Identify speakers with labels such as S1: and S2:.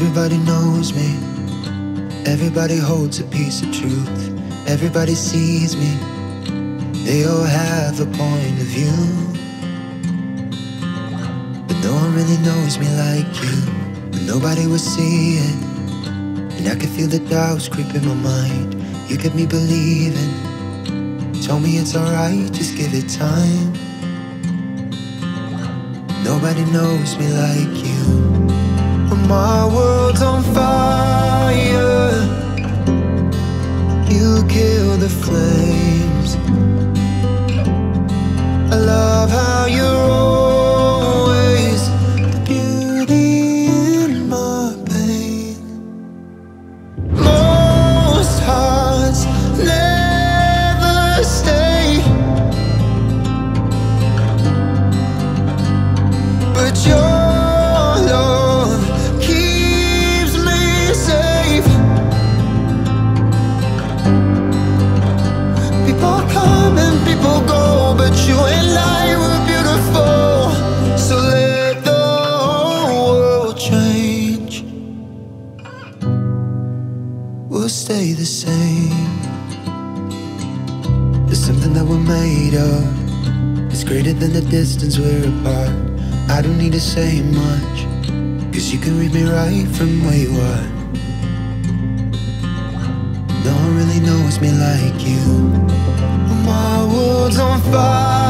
S1: Everybody knows me. Everybody holds a piece of truth. Everybody sees me. They all have a point of view, but no one really knows me like you. But nobody will see it, and I can feel the doubts creep in my mind. You get me believing. Told me it's alright, just give it time. Nobody knows me like you. My world's on fire. You kill the flames. I love how you're always the beauty in my pain. Most hearts never stay, but your love keeps me safe. People come and people go, but you and I were beautiful. So let the whole world change, we'll stay the same. There's something that we're made of. It's greater than the distance we're apart. I don't need to say much, 'cause you can read me right from where you are. No one really knows me like you. My world's on fire.